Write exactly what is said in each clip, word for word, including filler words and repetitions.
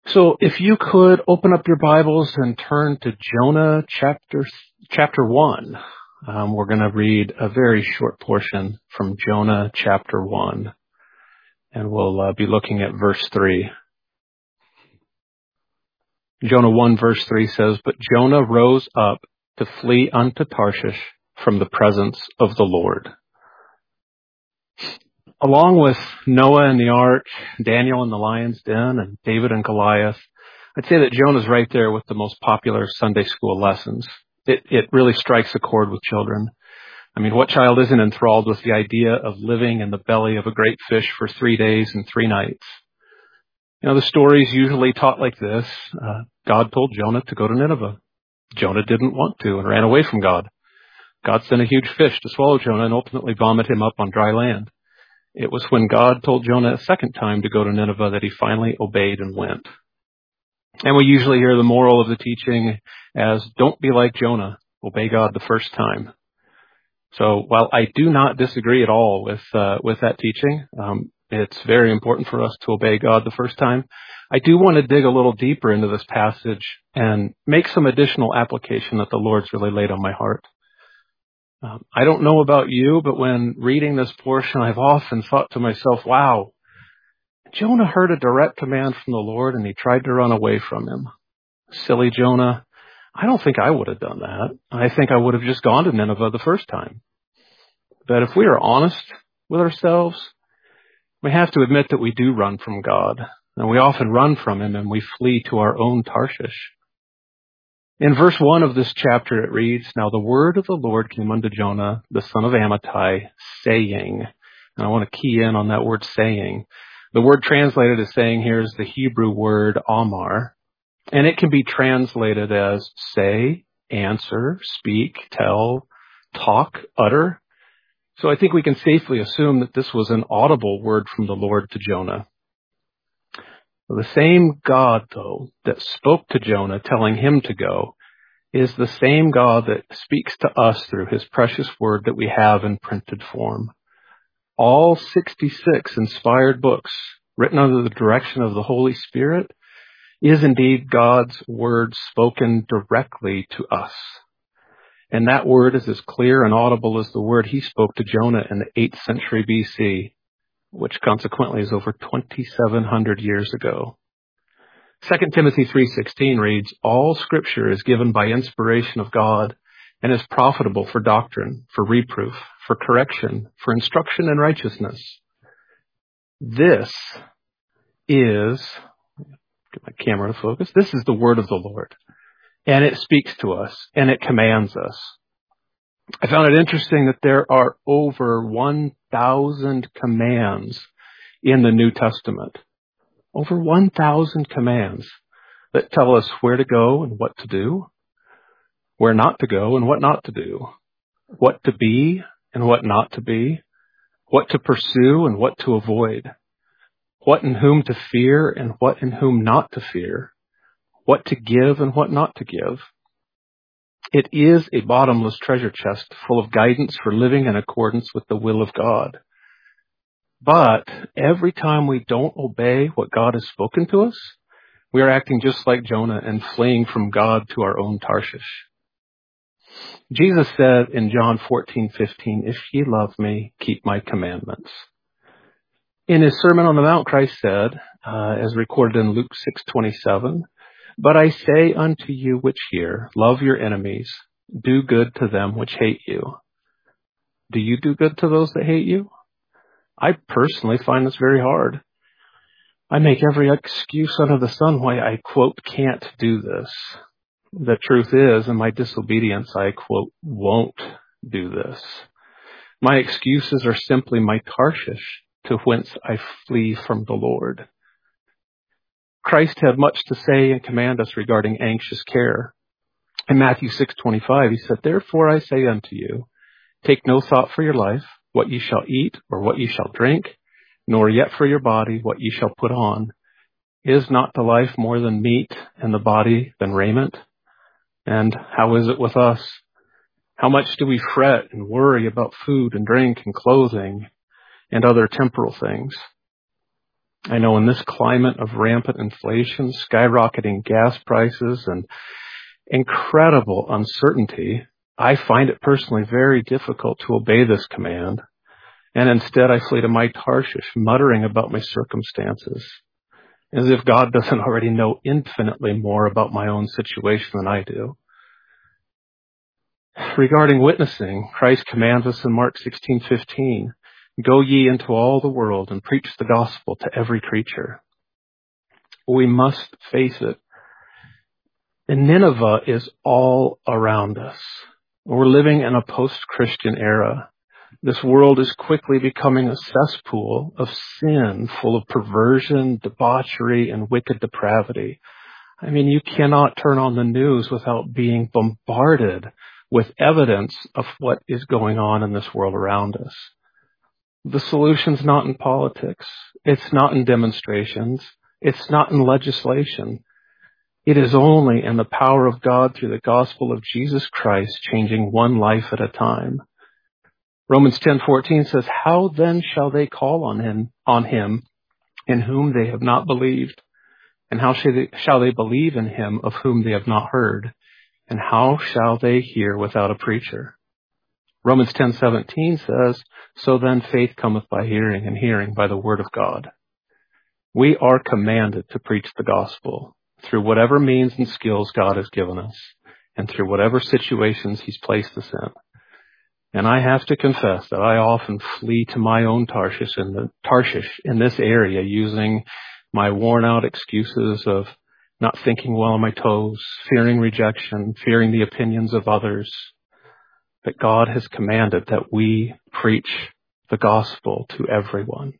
So if you could open up your Bibles and turn to Jonah chapter chapter one. Um, we're going to read a very short portion from Jonah chapter one. And we'll uh, be looking at verse three. Jonah one verse three says, "But Jonah rose up to flee unto Tarshish from the presence of the Lord." Along with Noah and the ark, Daniel and the lion's den, and David and Goliath, I'd say that Jonah's right there with the most popular Sunday school lessons. It, it really strikes a chord with children. I mean, what child isn't enthralled with the idea of living in the belly of a great fish for three days and three nights? You know, the story's usually taught like this. Uh, God told Jonah to go to Nineveh. Jonah didn't want to and ran away from God. God sent a huge fish to swallow Jonah and ultimately vomit him up on dry land. It was when God told Jonah a second time to go to Nineveh that he finally obeyed and went. And we usually hear the moral of the teaching as, don't be like Jonah, obey God the first time. So while I do not disagree at all with uh, with that teaching, um, it's very important for us to obey God the first time. I do want to dig a little deeper into this passage and make some additional application that the Lord's really laid on my heart. Um, I don't know about you, but when reading this portion, I've often thought to myself, wow, Jonah heard a direct command from the Lord and he tried to run away from him. Silly Jonah. I don't think I would have done that. I think I would have just gone to Nineveh the first time. But if we are honest with ourselves, we have to admit that we do run from God. And we often run from him and we flee to our own Tarshish. In verse one of this chapter it reads, "Now the word of the Lord came unto Jonah, the son of Amittai, saying," and I want to key in on that word saying. The word translated as saying here is the Hebrew word amar, and it can be translated as say, answer, speak, tell, talk, utter. So I think we can safely assume that this was an audible word from the Lord to Jonah. The same God, though, that spoke to Jonah telling him to go is the same God that speaks to us through his precious word that we have in printed form. All sixty-six inspired books written under the direction of the Holy Spirit is indeed God's word spoken directly to us. And that word is as clear and audible as the word he spoke to Jonah in the eighth century B C, which consequently is over twenty-seven hundred years ago. Second Timothy three sixteen reads, "All scripture is given by inspiration of God and is profitable for doctrine, for reproof, for correction, for instruction in righteousness." This is, get my camera to focus, this is the word of the Lord. And it speaks to us and it commands us. I found it interesting that there are over one thousand commands in the New Testament. Over one thousand commands that tell us where to go and what to do, where not to go and what not to do, what to be and what not to be, what to pursue and what to avoid, what and whom to fear and what and whom not to fear, what to give and what not to give. It is a bottomless treasure chest full of guidance for living in accordance with the will of God. But every time we don't obey what God has spoken to us, we are acting just like Jonah and fleeing from God to our own Tarshish. Jesus said in John fourteen fifteen, "If ye love me, keep my commandments." In his Sermon on the Mount, Christ said, uh, as recorded in Luke six twenty-seven, "But I say unto you which hear, love your enemies, do good to them which hate you." Do you do good to those that hate you? I personally find this very hard. I make every excuse under the sun why I, quote, can't do this. The truth is, in my disobedience, I, quote, won't do this. My excuses are simply my Tarshish, to whence I flee from the Lord. Christ had much to say and command us regarding anxious care. In Matthew six twenty-five, he said, "Therefore I say unto you, take no thought for your life, what ye shall eat or what ye shall drink, nor yet for your body what ye shall put on. Is not the life more than meat, and the body than raiment? And how is it with us? How much do we fret and worry about food and drink and clothing and other temporal things? I know in this climate of rampant inflation, skyrocketing gas prices, and incredible uncertainty, I find it personally very difficult to obey this command. And instead I flee to my Tarshish, muttering about my circumstances, as if God doesn't already know infinitely more about my own situation than I do. Regarding witnessing, Christ commands us in Mark sixteen fifteen, "Go ye into all the world and preach the gospel to every creature." We must face it. And Nineveh is all around us. We're living in a post-Christian era. This world is quickly becoming a cesspool of sin, full of perversion, debauchery, and wicked depravity. I mean, you cannot turn on the news without being bombarded with evidence of what is going on in this world around us. The solution's not in politics. It's not in demonstrations. It's not in legislation. It is only in the power of God through the gospel of Jesus Christ, changing one life at a time. Romans ten fourteen says, "How then shall they call on him, on him in whom they have not believed? And how shall they, shall they believe in him of whom they have not heard? And how shall they hear without a preacher?" Romans ten seventeen says, "So then faith cometh by hearing, and hearing by the word of God." We are commanded to preach the gospel through whatever means and skills God has given us, and through whatever situations he's placed us in. And I have to confess that I often flee to my own Tarshish in the Tarshish in this area, using my worn out excuses of not thinking well on my toes, fearing rejection, fearing the opinions of others. But God has commanded that we preach the gospel to everyone.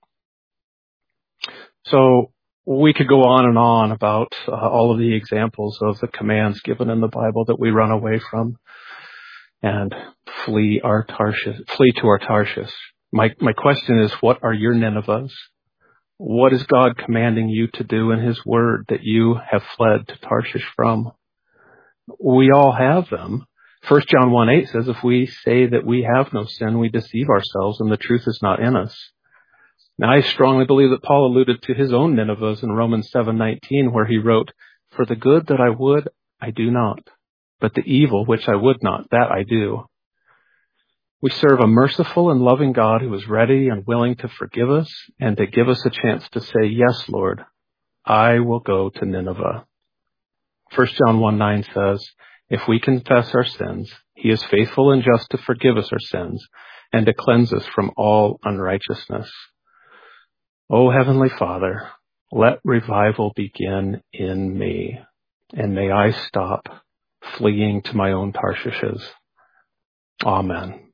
So we could go on and on about uh, all of the examples of the commands given in the Bible that we run away from and flee our Tarshish, flee to our Tarshish. My my question is, what are your Ninevehs? What is God commanding you to do in his word that you have fled to Tarshish from? We all have them. First John one eight says, "If we say that we have no sin, we deceive ourselves, and the truth is not in us." Now, I strongly believe that Paul alluded to his own Ninevehs in Romans seven nineteen, where he wrote, "For the good that I would, I do not, but the evil which I would not, that I do." We serve a merciful and loving God who is ready and willing to forgive us and to give us a chance to say, "Yes, Lord, I will go to Nineveh." First John one nine says, "If we confess our sins, he is faithful and just to forgive us our sins and to cleanse us from all unrighteousness." Oh, Heavenly Father, let revival begin in me, and may I stop fleeing to my own Tarshishes. Amen.